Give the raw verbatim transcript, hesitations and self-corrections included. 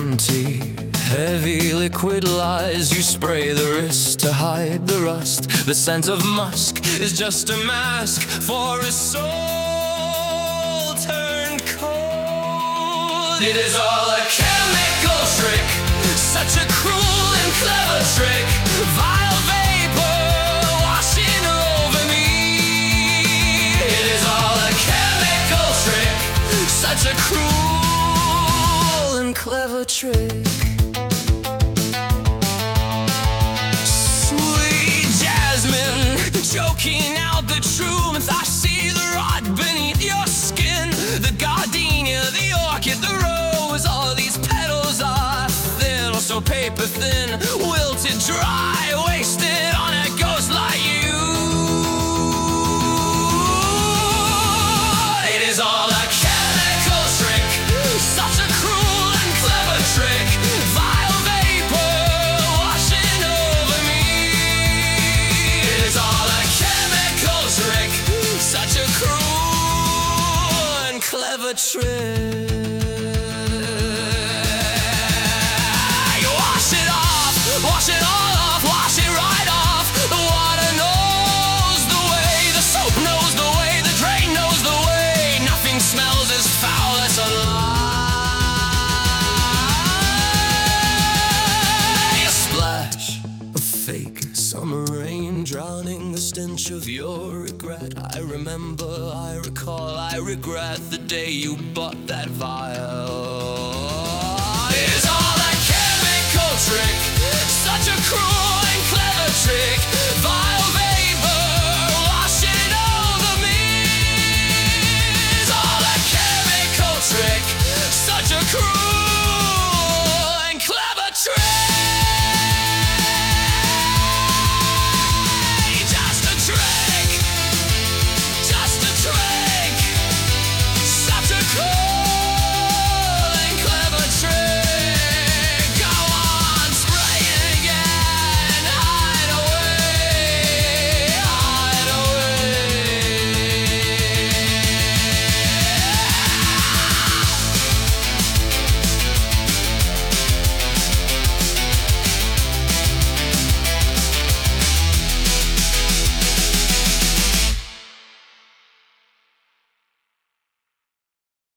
empty, heavy liquid lies. You spray the wrist to hide the rust. The scent of musk is just a mask for a soul turned cold. It is all a chemical trick, such a cruel and clever trick. Vile vapor washing over me. It is all a chemical trick, such a cruel and clever trick. Sweet jasmine, choking out the truth. I see the rot beneath your skin. The gardenia, the orchid, the rose. All these petals are thin, so paper thin, wilted, dry, wasted on a ghost like you. It is all a chemical trick, such a cruel and clever trick. Vile vapor washing over me. It is all a chemical trick, such a cruel and clever trick. Wash it all off, wash it right off. The water knows the way, the soap knows the way, the drain knows the way. Nothing smells as foul as a lie. A splash of fake summer rain, drowning the stench of your regret. I remember, I recall, I regret the day you bought that vial. It is all a chemical trick, such a cruel and clever trick. Vile